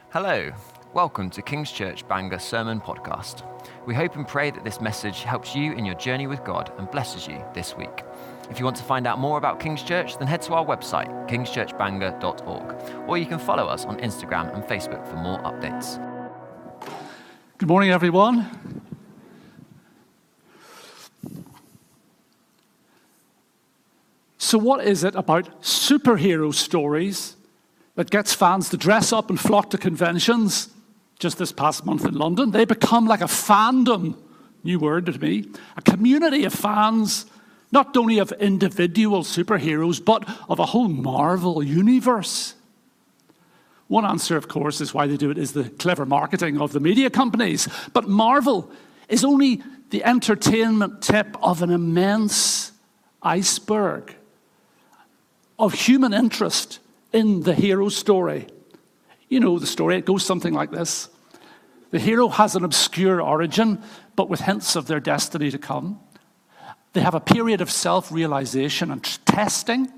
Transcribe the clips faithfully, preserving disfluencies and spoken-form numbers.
Hello, welcome to King's Church Bangor Sermon Podcast. We hope and pray that this message helps you in your journey with God and blesses you this week. If you want to find out more about King's Church, then head to our website, kings church bangor dot org, or you can follow us on Instagram and Facebook for more updates. Good morning, everyone. So what is it about superhero stories that gets fans to dress up and flock to conventions? Just this past month in London, they become like a fandom, new word to me, a community of fans, not only of individual superheroes, but of a whole Marvel universe. One answer, of course, is why they do it is the clever marketing of the media companies. But Marvel is only the entertainment tip of an immense iceberg of human interest in the hero story. You know the story, it goes something like this. The hero has an obscure origin, but with hints of their destiny to come. They have a period of self-realization and testing,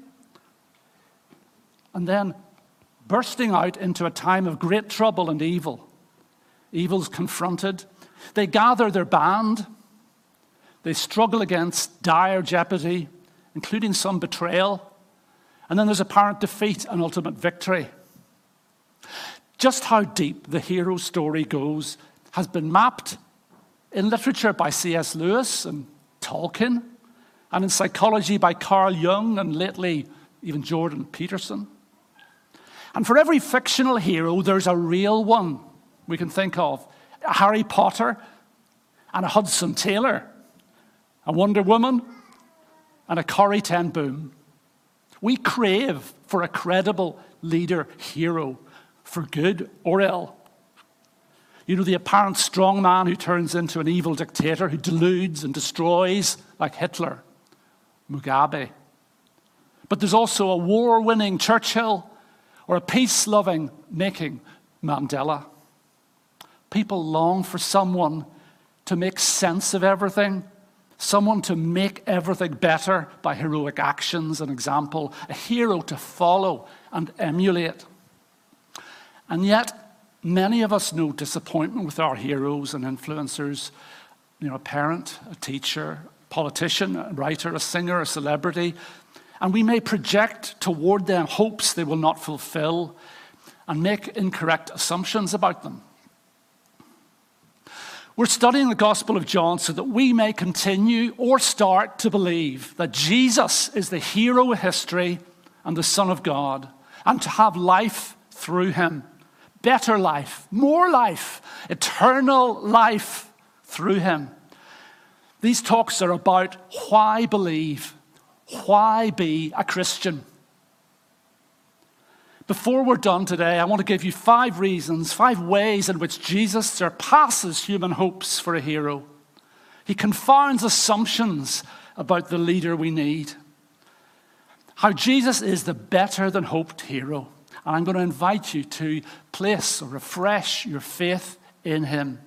and then bursting out into a time of great trouble and evil. Evil's confronted. They gather their band. They struggle against dire jeopardy, including some betrayal. And then there's apparent defeat and ultimate victory. Just how deep the hero story goes has been mapped in literature by C S Lewis and Tolkien, and in psychology by Carl Jung and lately even Jordan Peterson. And for every fictional hero, there's a real one we can think of. A Harry Potter and a Hudson Taylor, a Wonder Woman and a Corrie ten Boom. We crave for a credible leader hero, for good or ill. You know, the apparent strong man who turns into an evil dictator who deludes and destroys, like Hitler, Mugabe. But there's also a war-winning Churchill or a peace-loving making Mandela. People long for someone to make sense of everything, someone to make everything better by heroic actions and example, a hero to follow and emulate. And yet, many of us know disappointment with our heroes and influencers. You know, a parent, a teacher, a politician, a writer, a singer, a celebrity. And we may project toward them hopes they will not fulfill and make incorrect assumptions about them. We're studying the Gospel of John so that we may continue or start to believe that Jesus is the hero of history and the Son of God, and to have life through him. Better life, more life, eternal life through him. These talks are about why believe, why be a Christian. Before we're done today, I want to give you five reasons, five ways in which Jesus surpasses human hopes for a hero. He confounds assumptions about the leader we need. How Jesus is the better than hoped hero. And I'm going to invite you to place or refresh your faith in him.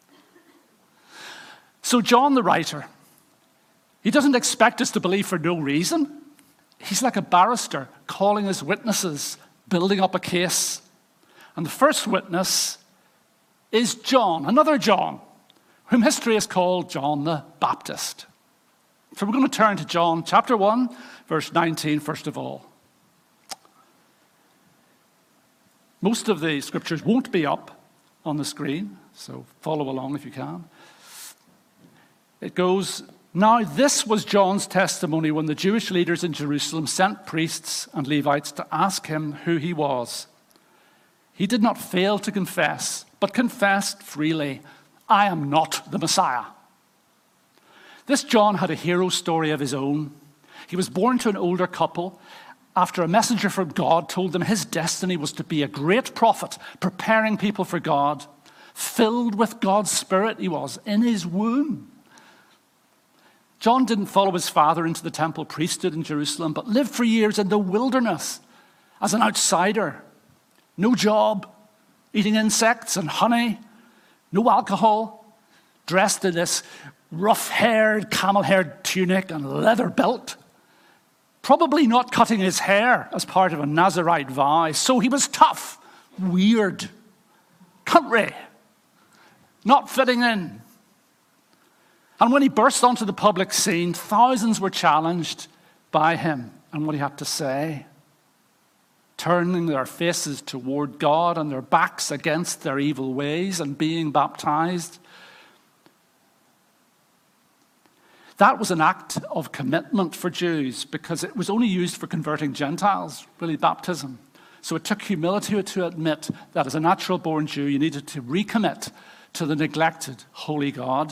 So John the writer, he doesn't expect us to believe for no reason. He's like a barrister calling his witnesses, building up a case. And the first witness is John, another John, whom history has called John the Baptist. So we're going to turn to John chapter one, verse nineteen, first of all. Most of the scriptures won't be up on the screen, so follow along if you can. It goes, "Now this was John's testimony when the Jewish leaders in Jerusalem sent priests and Levites to ask him who he was. He did not fail to confess, but confessed freely, 'I am not the Messiah.'" This John had a hero story of his own. He was born to an older couple after a messenger from God told them his destiny was to be a great prophet, preparing people for God. Filled with God's Spirit he was in his womb. John didn't follow his father into the temple priesthood in Jerusalem, but lived for years in the wilderness as an outsider. No job, eating insects and honey, no alcohol, dressed in this rough-haired, camel-haired tunic and leather belt. Probably not cutting his hair as part of a Nazirite vow. So he was tough, weird, country, not fitting in. And when he burst onto the public scene, thousands were challenged by him and what he had to say, turning their faces toward God and their backs against their evil ways and being baptized. That was an act of commitment for Jews because it was only used for converting Gentiles, really, baptism. So it took humility to admit that as a natural-born Jew, you needed to recommit to the neglected holy God.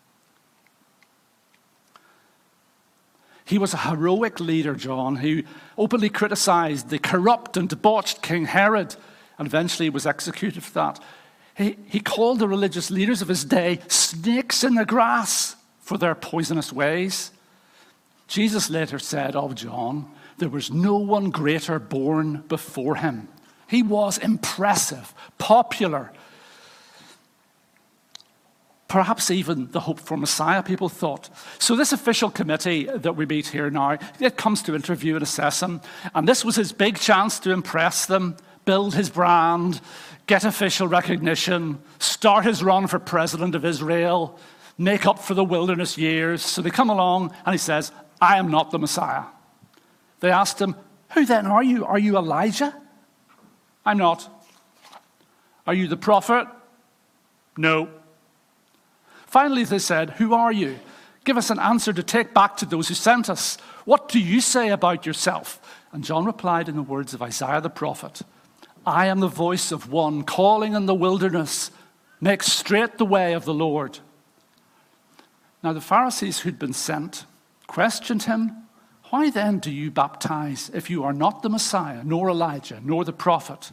He was a heroic leader, John, who openly criticized the corrupt and debauched King Herod and eventually was executed for that. He, he called the religious leaders of his day snakes in the grass for their poisonous ways. Jesus later said of John, there was no one greater born before him. He was impressive, popular, perhaps even the hope for Messiah, people thought. So this official committee that we meet here now, it comes to interview and assess him. And this was his big chance to impress them, build his brand, get official recognition, start his run for president of Israel, make up for the wilderness years. So they come along and he says, I am not the Messiah. They asked him, who then are you? Are you Elijah? I'm not. Are you the prophet? No. Finally, they said, who are you? Give us an answer to take back to those who sent us. What do you say about yourself? And John replied in the words of Isaiah the prophet, I am the voice of one calling in the wilderness, make straight the way of the Lord. Now the Pharisees who'd been sent questioned him, why then do you baptize if you are not the Messiah, nor Elijah, nor the prophet?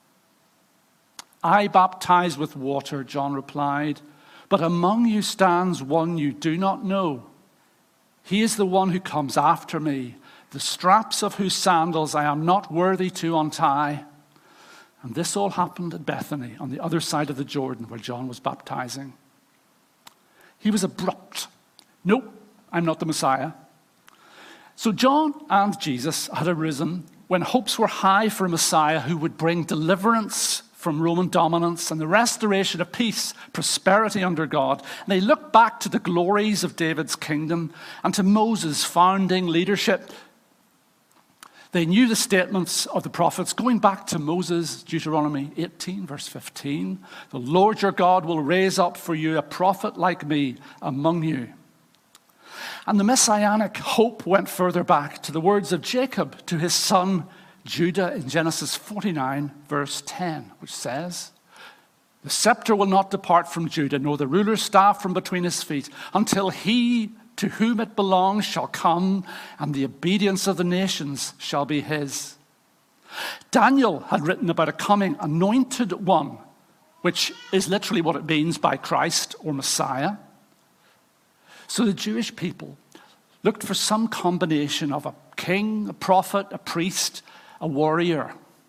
I baptize with water, John replied, but among you stands one you do not know. He is the one who comes after me, the straps of whose sandals I am not worthy to untie. And this all happened at Bethany, on the other side of the Jordan, where John was baptizing. He was abrupt. Nope, I'm not the Messiah. So John and Jesus had arisen when hopes were high for a Messiah who would bring deliverance from Roman dominance and the restoration of peace, prosperity under God. And they looked back to the glories of David's kingdom and to Moses' founding leadership. They knew the statements of the prophets going back to Moses, Deuteronomy eighteen, verse fifteen. The Lord your God will raise up for you a prophet like me among you. And the messianic hope went further back to the words of Jacob to his son Judah in Genesis forty-nine, verse ten, which says, the scepter will not depart from Judah, nor the ruler's staff from between his feet, until he to whom it belongs shall come, and the obedience of the nations shall be his. Daniel had written about a coming anointed one, which is literally what it means by Christ or Messiah. So the Jewish people looked for some combination of a king, a prophet, a priest, a warrior.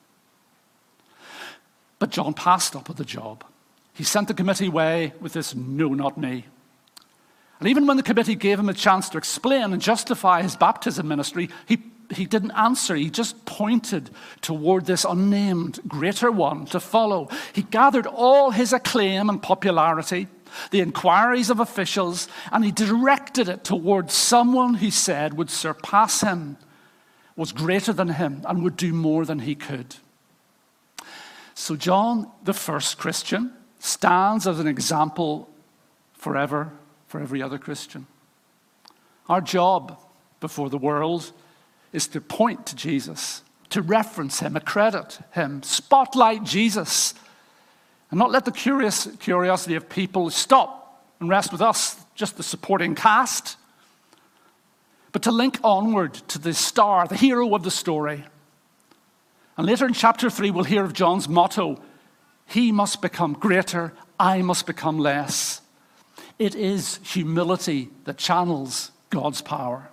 But John passed up with the job. He sent the committee away with this, no, not me. And even when the committee gave him a chance to explain and justify his baptism ministry, he, he didn't answer. He just pointed toward this unnamed greater one to follow. He gathered all his acclaim and popularity, the inquiries of officials, and he directed it towards someone he said would surpass him, was greater than him, and would do more than he could. So John, the first Christian, stands as an example forever for every other Christian. Our job before the world is to point to Jesus, to reference him, accredit him, spotlight Jesus, and not let the curious curiosity of people stop and rest with us, just the supporting cast, but to link onward to the star, the hero of the story. And later in chapter three, we'll hear of John's motto, he must become greater, I must become less. It is humility that channels God's power.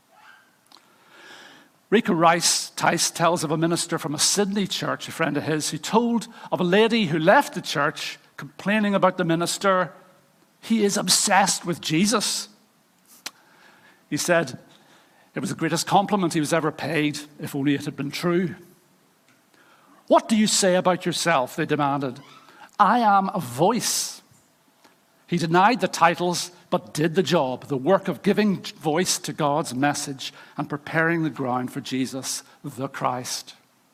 Rika Rice Tice tells of a minister from a Sydney church, a friend of his, who told of a lady who left the church complaining about the minister. He is obsessed with Jesus. He said it was the greatest compliment he was ever paid, if only it had been true. What do you say about yourself? They demanded. I am a voice. He denied the titles, but did the job, the work of giving voice to God's message and preparing the ground for Jesus, the Christ.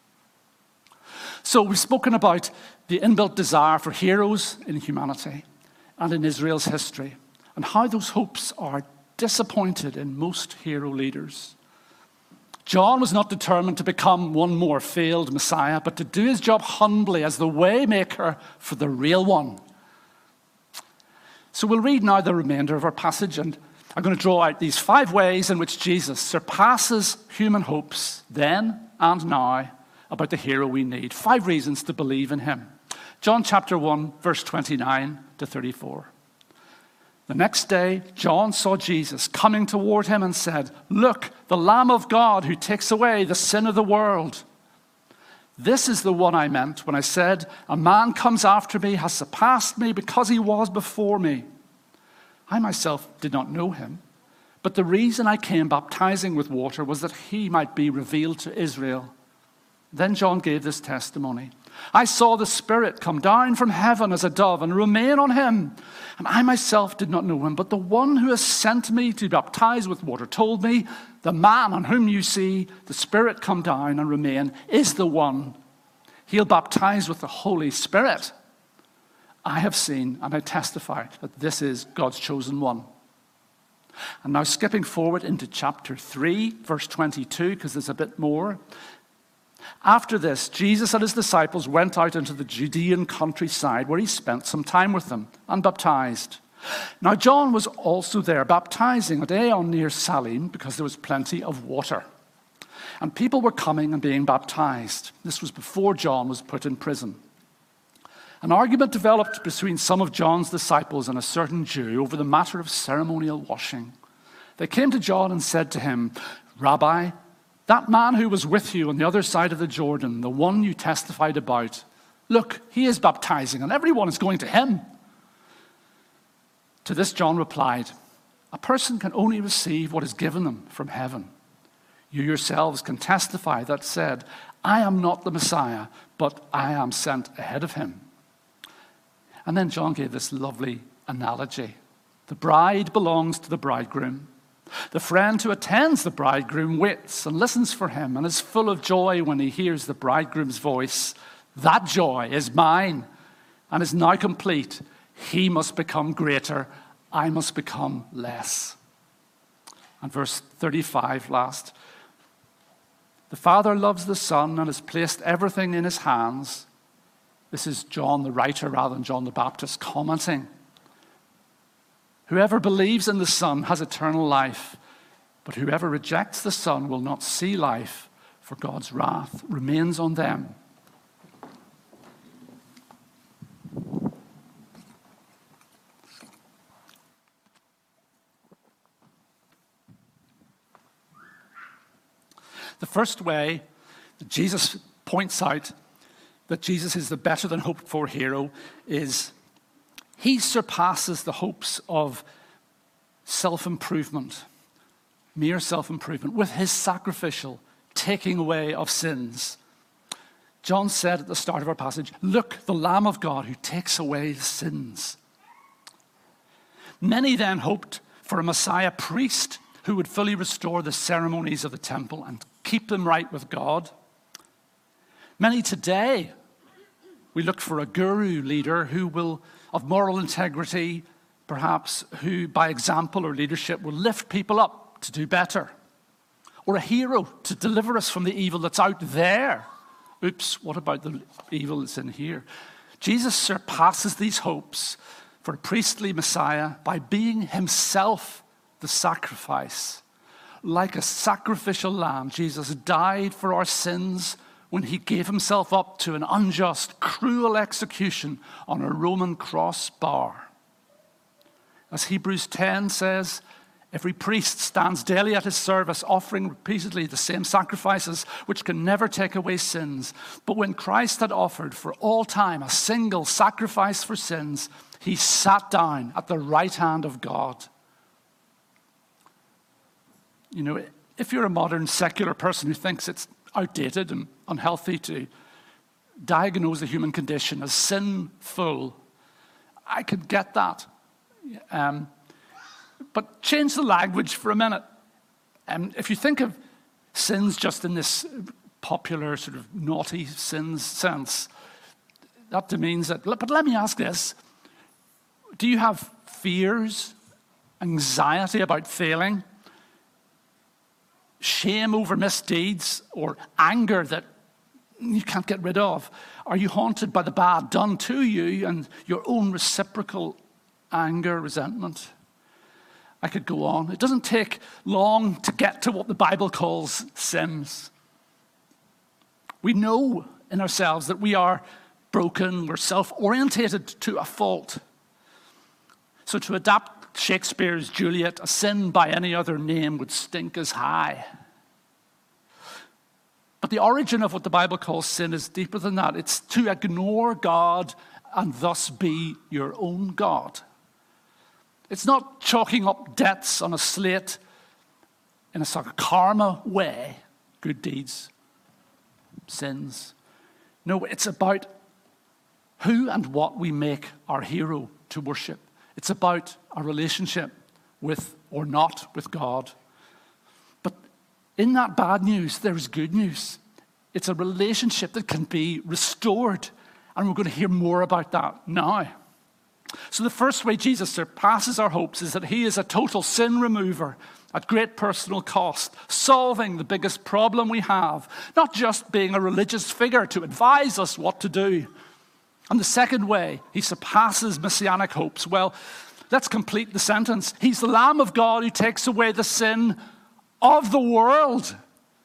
So we've spoken about the inbuilt desire for heroes in humanity and in Israel's history, and how those hopes are disappointed in most hero leaders. John was not determined to become one more failed Messiah, but to do his job humbly as the way maker for the real one. So we'll read now the remainder of our passage, and I'm going to draw out these five ways in which Jesus surpasses human hopes then and now about the hero we need. Five reasons to believe in him. John chapter one, verse twenty-nine to thirty-four. The next day, John saw Jesus coming toward him and said, "Look, the Lamb of God who takes away the sin of the world. This is the one I meant when I said, a man comes after me, has surpassed me because he was before me. I myself did not know him, but the reason I came baptizing with water was that he might be revealed to Israel." Then John gave this testimony. "I saw the Spirit come down from heaven as a dove and remain on him. And I myself did not know him, but the one who has sent me to baptize with water told me, the man on whom you see the Spirit come down and remain is the one. He'll baptize with the Holy Spirit. I have seen and I testify that this is God's chosen one." And now skipping forward into chapter three, verse twenty-two, because there's a bit more. After this, Jesus and his disciples went out into the Judean countryside where he spent some time with them and baptized. Now John was also there baptizing at Aenon near Salim because there was plenty of water. And people were coming and being baptized. This was before John was put in prison. An argument developed between some of John's disciples and a certain Jew over the matter of ceremonial washing. They came to John and said to him, "Rabbi, that man who was with you on the other side of the Jordan, the one you testified about, look, he is baptizing and everyone is going to him." To this John replied, "A person can only receive what is given them from heaven. You yourselves can testify that said, I am not the Messiah, but I am sent ahead of him." And then John gave this lovely analogy. The bride belongs to the bridegroom. The friend who attends the bridegroom waits and listens for him and is full of joy when he hears the bridegroom's voice. That joy is mine and is now complete. He must become greater. I must become less. And verse thirty-five last. The Father loves the Son and has placed everything in his hands. This is John the writer rather than John the Baptist commenting. Whoever believes in the Son has eternal life, but whoever rejects the Son will not see life, for God's wrath remains on them. The first way that Jesus points out that Jesus is the better than hoped for hero is he surpasses the hopes of self-improvement, mere self-improvement, with his sacrificial taking away of sins. John said at the start of our passage, "Look, the Lamb of God who takes away sins." Many then hoped for a Messiah priest who would fully restore the ceremonies of the temple and keep them right with God. Many today, we look for a guru leader who will, of moral integrity, perhaps, who by example or leadership will lift people up to do better. Or a hero to deliver us from the evil that's out there. Oops, what about the evil that's in here? Jesus surpasses these hopes for a priestly Messiah by being himself the sacrifice. Like a sacrificial lamb, Jesus died for our sins when he gave himself up to an unjust, cruel execution on a Roman cross bar. As Hebrews ten says, every priest stands daily at his service, offering repeatedly the same sacrifices, which can never take away sins. But when Christ had offered for all time a single sacrifice for sins, he sat down at the right hand of God. You know, if you're a modern secular person who thinks it's outdated and unhealthy to diagnose the human condition as sinful. I could get that. Um, but change the language for a minute. Um, if you think of sins just in this popular sort of naughty sins sense, that demeans it. But let me ask this. Do you have fears, anxiety about failing, shame over misdeeds, or anger that you can't get rid of? Are you haunted by the bad done to you and your own reciprocal anger, resentment? I could go on. It doesn't take long to get to what the Bible calls sins. We know in ourselves that we are broken, we're self-orientated to a fault. So to adapt Shakespeare's Juliet, a sin by any other name would stink as high. But the origin of what the Bible calls sin is deeper than that. It's to ignore God and thus be your own God. It's not chalking up debts on a slate in a sort of karma way, good deeds, sins. No, it's about who and what we make our hero to worship. It's about our relationship with or not with God. But in that bad news, there is good news. It's a relationship that can be restored. And we're going to hear more about that now. So the first way Jesus surpasses our hopes is that he is a total sin remover at great personal cost, solving the biggest problem we have, not just being a religious figure to advise us what to do. And the second way he surpasses messianic hopes, well, let's complete the sentence. He's the Lamb of God who takes away the sin of the world.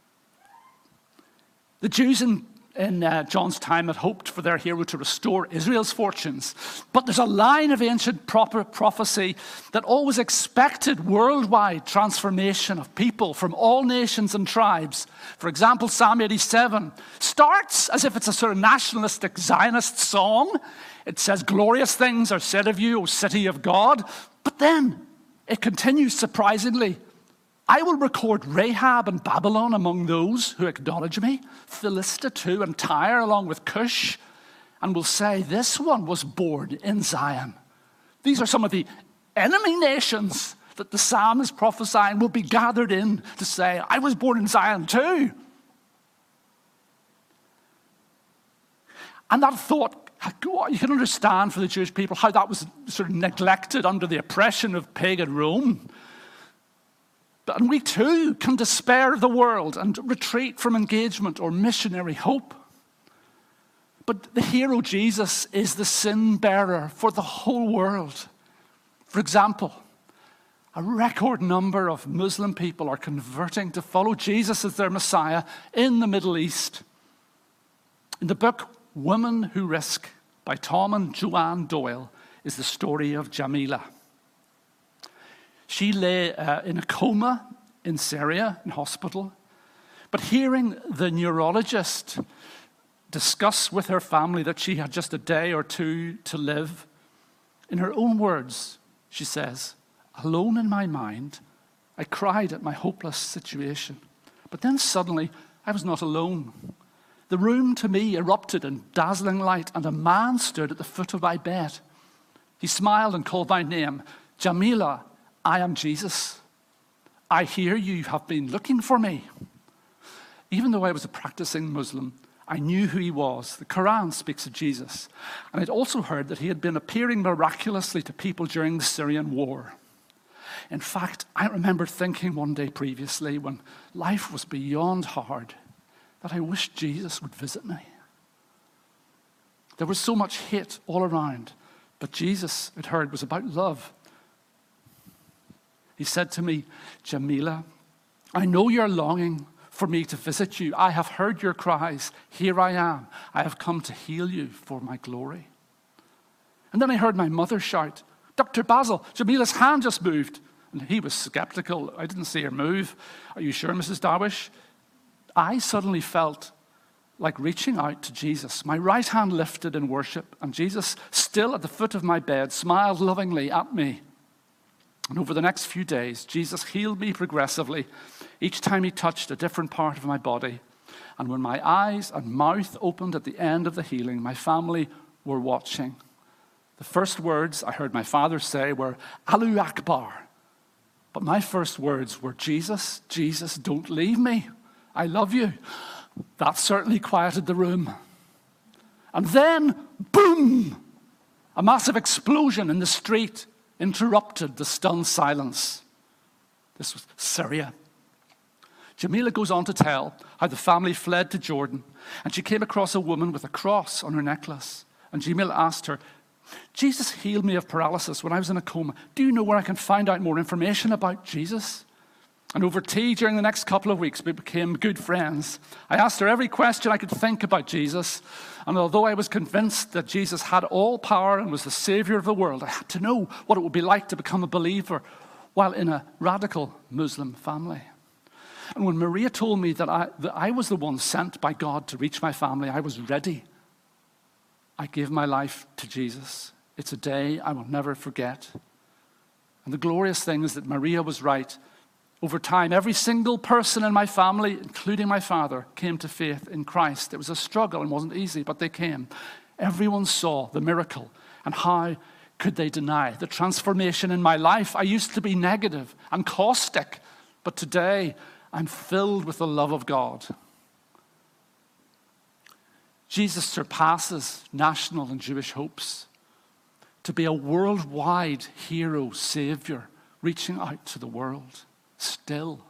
The Jews in in uh, John's time had hoped for their hero to restore Israel's fortunes. But there's a line of ancient proper prophecy that always expected worldwide transformation of people from all nations and tribes. For example, Psalm eighty-seven starts as if it's a sort of nationalistic Zionist song. It says, glorious things are said of you, O city of God. But then it continues surprisingly. I will record Rahab and Babylon among those who acknowledge me, Philistia too, and Tyre along with Cush, and will say, this one was born in Zion. These are some of the enemy nations that the psalm is prophesying will be gathered in to say, I was born in Zion too. And that thought, you can understand for the Jewish people how that was sort of neglected under the oppression of pagan Rome. And we too can despair of the world and retreat from engagement or missionary hope. But the hero Jesus is the sin bearer for the whole world. For example, a record number of Muslim people are converting to follow Jesus as their Messiah in the Middle East. In the book Women Who Risk by Tom and Joanne Doyle is the story of Jamila. She lay uh, in a coma in Syria, in hospital. But hearing the neurologist discuss with her family that she had just a day or two to live, in her own words, she says, alone in my mind, I cried at my hopeless situation. But then suddenly, I was not alone. The room to me erupted in dazzling light, and a man stood at the foot of my bed. He smiled and called my name, Jamila, I am Jesus. I hear you have been looking for me. Even though I was a practicing Muslim, I knew who he was. The Quran speaks of Jesus. And I'd also heard that he had been appearing miraculously to people during the Syrian war. In fact, I remember thinking one day previously when life was beyond hard that I wished Jesus would visit me. There was so much hate all around, but Jesus, I'd heard, was about love. He said to me, Jamila, I know you're longing for me to visit you. I have heard your cries. Here I am. I have come to heal you for my glory. And then I heard my mother shout, Doctor Basil, Jamila's hand just moved. And he was skeptical. I didn't see her move. Are you sure, Missus Darwish? I suddenly felt like reaching out to Jesus. My right hand lifted in worship, and Jesus, still at the foot of my bed, smiled lovingly at me. And over the next few days, Jesus healed me progressively, each time he touched a different part of my body. And when my eyes and mouth opened at the end of the healing, my family were watching. The first words I heard my father say were, Allahu Akbar. But my first words were, Jesus, Jesus, don't leave me. I love you. That certainly quieted the room. And then, boom, a massive explosion in the street interrupted the stunned silence. This was Syria. Jamila goes on to tell how the family fled to Jordan, and she came across a woman with a cross on her necklace. And Jamila asked her, Jesus healed me of paralysis when I was in a coma. Do you know where I can find out more information about Jesus? And over tea during the next couple of weeks, we became good friends. I asked her every question I could think about Jesus. And although I was convinced that Jesus had all power and was the Savior of the world, I had to know what it would be like to become a believer while in a radical Muslim family. And when Maria told me that I, that I was the one sent by God to reach my family, I was ready. I gave my life to Jesus. It's a day I will never forget. And the glorious thing is that Maria was right. Over time, every single person in my family, including my father, came to faith in Christ. It was a struggle and wasn't easy, but they came. Everyone saw the miracle. And how could they deny the transformation in my life? I used to be negative and caustic, but today I'm filled with the love of God. Jesus surpasses national and Jewish hopes to be a worldwide hero, savior, reaching out to the world. Still.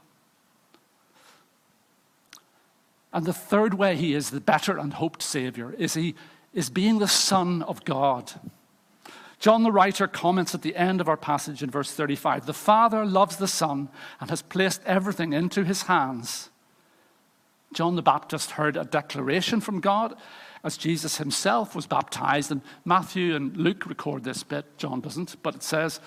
And the third way he is the better and hoped Savior is he is being the Son of God. John the writer comments at the end of our passage in verse thirty-five, the Father loves the Son and has placed everything into his hands. John the Baptist heard a declaration from God as Jesus himself was baptized, and Matthew and Luke record this bit, John doesn't, but it says,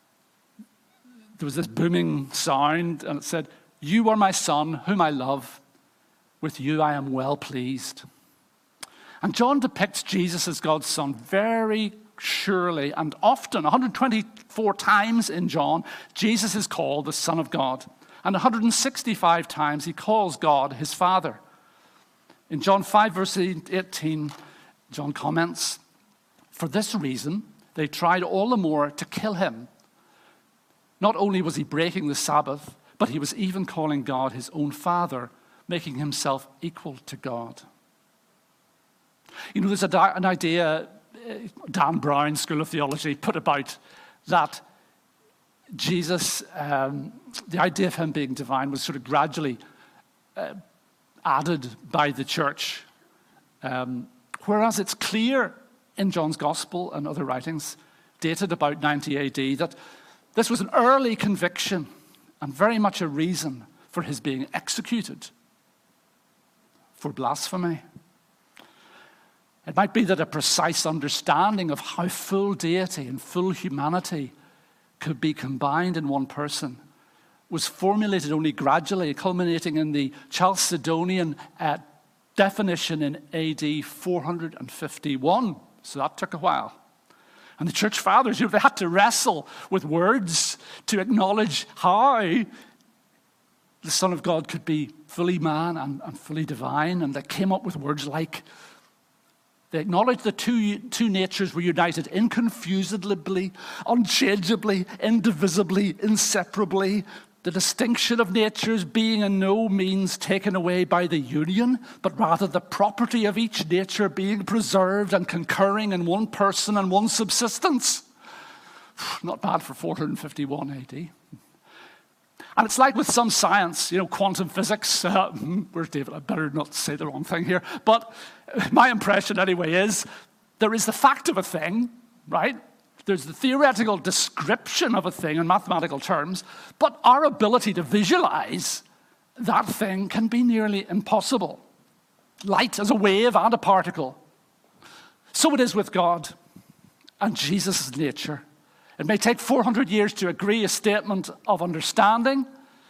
there was this booming sound, and it said, you are my son, whom I love. With you I am well pleased. And John depicts Jesus as God's son very surely and often. one hundred twenty-four times in John, Jesus is called the Son of God. And one hundred sixty-five times he calls God his Father. In John five, verse eighteen, John comments, for this reason, they tried all the more to kill him. Not only was he breaking the Sabbath, but he was even calling God his own Father, making himself equal to God. You know, there's a, an idea, Dan Brown, School of Theology, put about that Jesus, um, the idea of him being divine was sort of gradually uh, added by the church. Um, whereas it's clear in John's Gospel and other writings, dated about ninety A D, that this was an early conviction and very much a reason for his being executed for blasphemy. It might be that a precise understanding of how full deity and full humanity could be combined in one person was formulated only gradually, culminating in the Chalcedonian uh, definition in A D four fifty-one. So that took a while. And the church fathers, you know, they had to wrestle with words to acknowledge how the Son of God could be fully man and, and fully divine. And they came up with words like, they acknowledged the two, two natures were united inconfusedly, unchangeably, indivisibly, inseparably. The distinction of natures being in no means taken away by the union, but rather the property of each nature being preserved and concurring in one person and one subsistence. Not bad for four fifty-one A D. And it's like with some science, you know, quantum physics. Uh, where's David? I better not say the wrong thing here. But my impression anyway is there is the fact of a thing, right? There's the theoretical description of a thing in mathematical terms, but our ability to visualize that thing can be nearly impossible. Light as a wave and a particle. So it is with God and Jesus' nature. It may take four hundred years to agree a statement of understanding,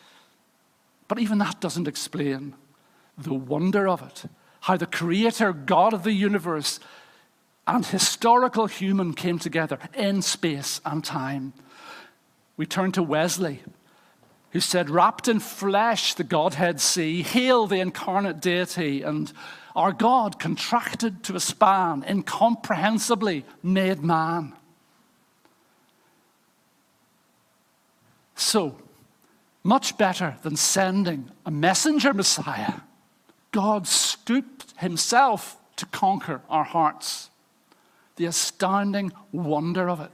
but even that doesn't explain the wonder of it. How the Creator, God of the universe, and historical human came together in space and time. We turn to Wesley, who said, wrapped in flesh, the Godhead see, hail the incarnate deity, and our God contracted to a span, incomprehensibly made man. So, much better than sending a messenger Messiah, God stooped himself to conquer our hearts. The astounding wonder of it.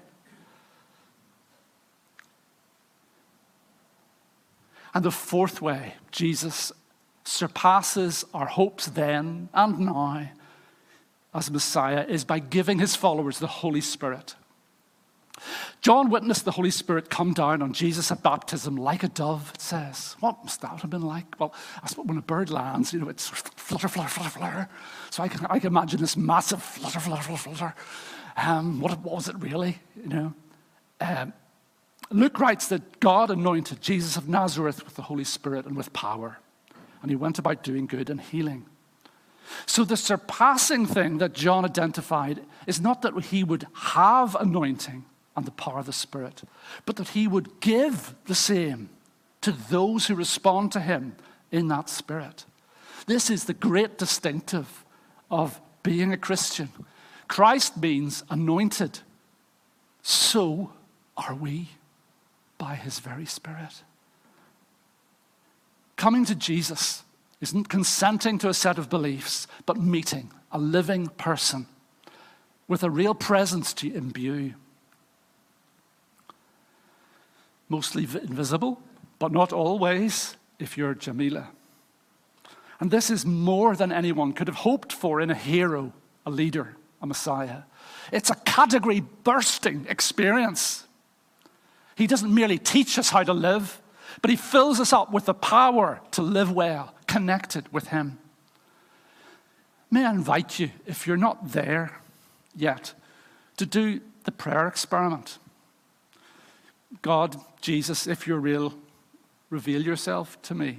And the fourth way Jesus surpasses our hopes then and now as Messiah is by giving his followers the Holy Spirit. John witnessed the Holy Spirit come down on Jesus at baptism like a dove, it says. What must that have been like? Well, I suppose when a bird lands, you know, it's flutter, flutter, flutter, flutter. So I can, I can imagine this massive flutter, flutter, flutter, flutter. Um, what, what was it really, you know? Um, Luke writes that God anointed Jesus of Nazareth with the Holy Spirit and with power, and he went about doing good and healing. So the surpassing thing that John identified is not that he would have anointing and the power of the Spirit, but that he would give the same to those who respond to him in that Spirit. This is the great distinctive of being a Christian. Christ means anointed. So are we. By his very Spirit. Coming to Jesus isn't consenting to a set of beliefs, but meeting a living person with a real presence to imbue. Mostly invisible, but not always if you're Jamila. And this is more than anyone could have hoped for in a hero, a leader, a Messiah. It's a category-bursting experience. He doesn't merely teach us how to live, but he fills us up with the power to live well, connected with him. May I invite you, if you're not there yet, to do the prayer experiment. God, Jesus, if you're real, reveal yourself to me.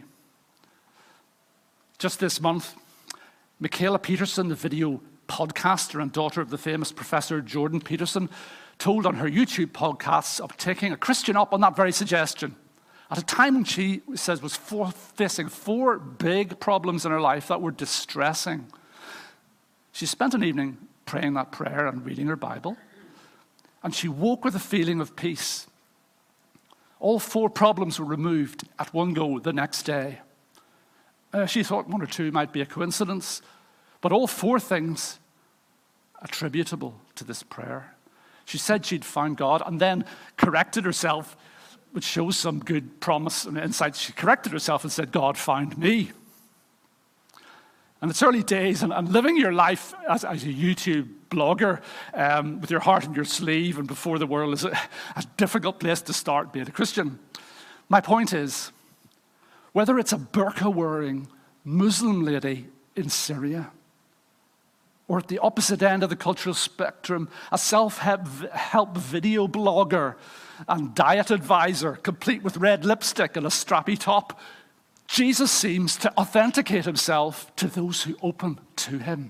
Just this month, Michaela Peterson, the video podcaster and daughter of the famous Professor Jordan Peterson, told on her YouTube podcasts of taking a Christian up on that very suggestion at a time when she says was for, facing four big problems in her life that were distressing. She spent an evening praying that prayer and reading her Bible, and she woke with a feeling of peace. All four problems were removed at one go the next day. Uh, she thought one or two might be a coincidence, but all four things attributable to this prayer. She said she'd found God and then corrected herself, which shows some good promise and insight. She corrected herself and said, God found me. And it's early days, and, and living your life as, as a YouTube blogger um, with your heart in your sleeve and before the world is a, a difficult place to start being a Christian. My point is, whether it's a burqa-wearing Muslim lady in Syria, or at the opposite end of the cultural spectrum, a self-help video blogger and diet advisor, complete with red lipstick and a strappy top, Jesus seems to authenticate himself to those who open to him.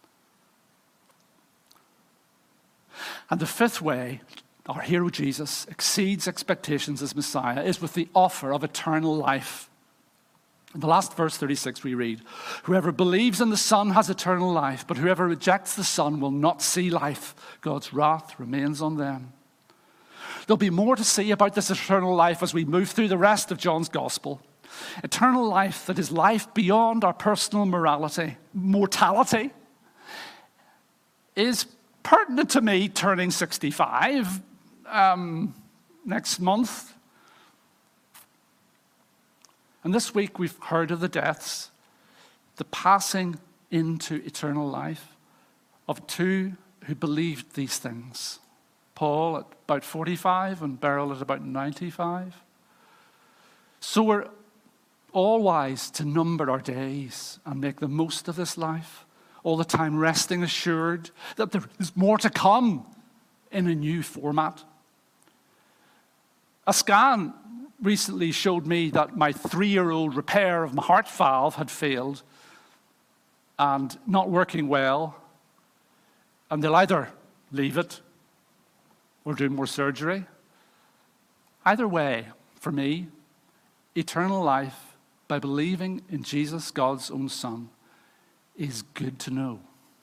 And the fifth way our hero Jesus exceeds expectations as Messiah is with the offer of eternal life. In the last verse thirty-six we read, whoever believes in the Son has eternal life, but whoever rejects the Son will not see life. God's wrath remains on them. There'll be more to see about this eternal life as we move through the rest of John's Gospel. Eternal life that is life beyond our personal morality, mortality, is pertinent to me turning sixty-five um, next month. And this week we've heard of the deaths, the passing into eternal life of two who believed these things. Paul at about forty-five and Beryl at about ninety-five. So we're all wise to number our days and make the most of this life, all the time resting assured that there is more to come in a new format. A scan recently showed me that my three-year-old repair of my heart valve had failed and not working well, and they'll either leave it or do more surgery. Either way, for me, eternal life by believing in Jesus, God's own Son, is good to know.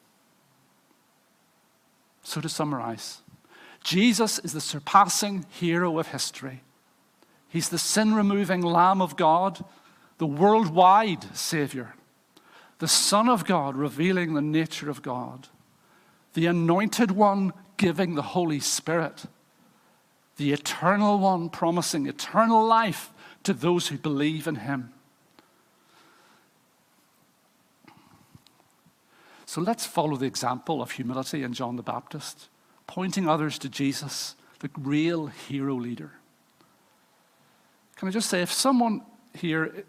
So to summarize, Jesus is the surpassing hero of history. He's the sin-removing Lamb of God, the worldwide Savior, the Son of God revealing the nature of God, the Anointed One giving the Holy Spirit, the Eternal One promising eternal life to those who believe in him. So let's follow the example of humility in John the Baptist, pointing others to Jesus, the real hero leader. Can I just say, if someone here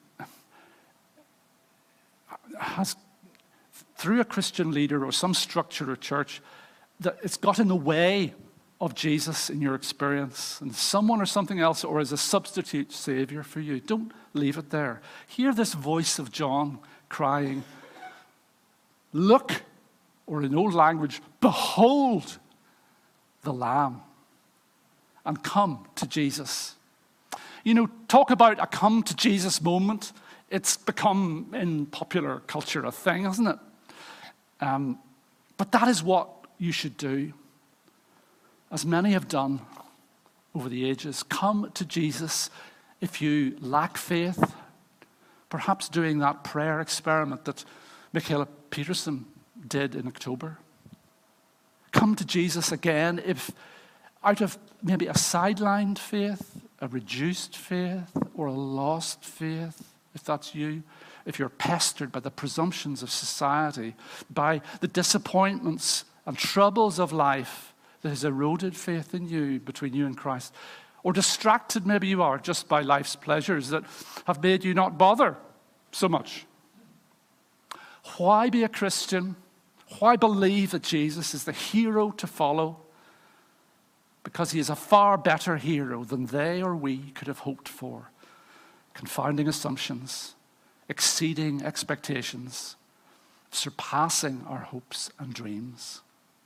has, through a Christian leader or some structure or church, that it's got in the way of Jesus in your experience, and someone or something else, or as a substitute savior for you, don't leave it there. Hear this voice of John crying, "Look," or in old language, "Behold the Lamb," and come to Jesus. You know, talk about a come to Jesus moment. It's become in popular culture a thing, hasn't it? Um, but that is what you should do, as many have done over the ages. Come to Jesus if you lack faith, perhaps doing that prayer experiment that Michaela Peterson did in October. Come to Jesus again if out of maybe a sidelined faith, a reduced faith, or a lost faith, if that's you, if you're pestered by the presumptions of society, by the disappointments and troubles of life that has eroded faith in you, between you and Christ, or distracted maybe you are just by life's pleasures that have made you not bother so much. Why be a Christian? Why believe that Jesus is the hero to follow? Because he is a far better hero than they or we could have hoped for. Confounding assumptions, exceeding expectations, surpassing our hopes and dreams.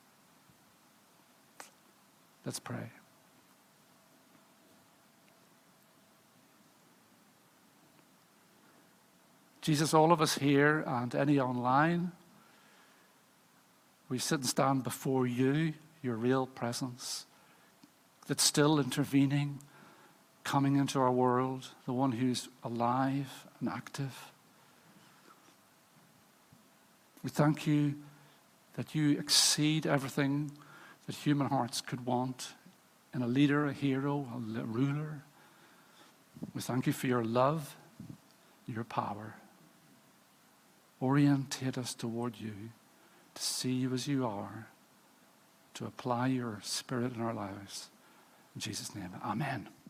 Let's pray. Jesus, all of us here and any online, we sit and stand before you, your real presence, that's still intervening, coming into our world, the one who's alive and active. We thank you that you exceed everything that human hearts could want in a leader, a hero, a ruler. We thank you for your love, your power. Orientate us toward you, to see you as you are, to apply your Spirit in our lives. In Jesus' name, amen.